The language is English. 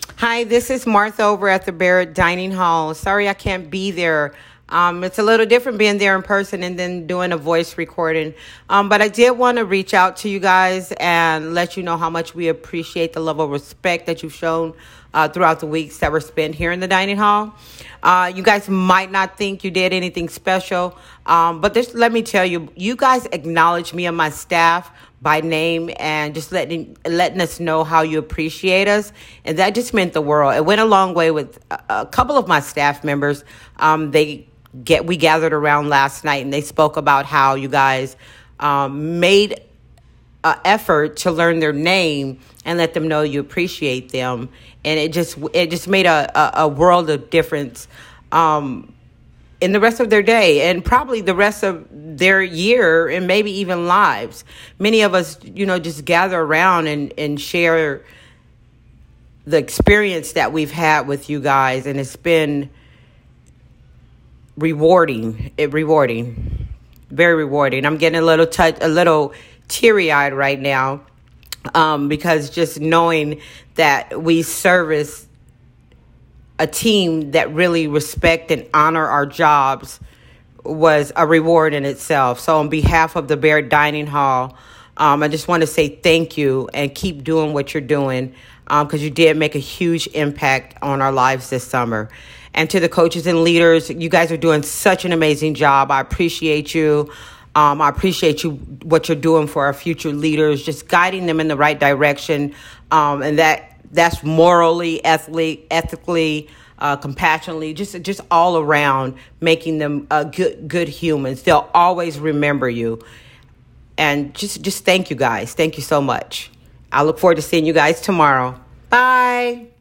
Hi, this is Martha over at the Barrett Dining Hall. Sorry I can't be there. It's a little different being there in person and then doing a voice recording. But I did want to reach out to you guys and let you know how much we appreciate the level of respect that you've shown throughout the weeks that were spent here in the dining hall. You guys might not think you did anything special, but let me tell you, you guys acknowledge me and my staff by name and just letting us know how you appreciate us. And that just meant the world. It went a long way with a couple of my staff members. We gathered around last night and they spoke about how you guys made an effort to learn their name and let them know you appreciate them. And it just made a world of difference in the rest of their day and probably the rest of their year and maybe even lives. Many of us, just gather around and share the experience that we've had with you guys. And it's been rewarding, very rewarding. I'm getting a little teary-eyed right now because just knowing that we service a team that really respect and honor our jobs was a reward in itself. So on behalf of the Barrett Dining Hall, I just want to say thank you and keep doing what you're doing because you did make a huge impact on our lives this summer. And to the coaches and leaders, you guys are doing such an amazing job. I appreciate you. I appreciate what you're doing for our future leaders, just guiding them in the right direction. And that's morally, ethically, compassionately, just all around making them good humans. They'll always remember you. And just thank you guys. Thank you so much. I look forward to seeing you guys tomorrow. Bye.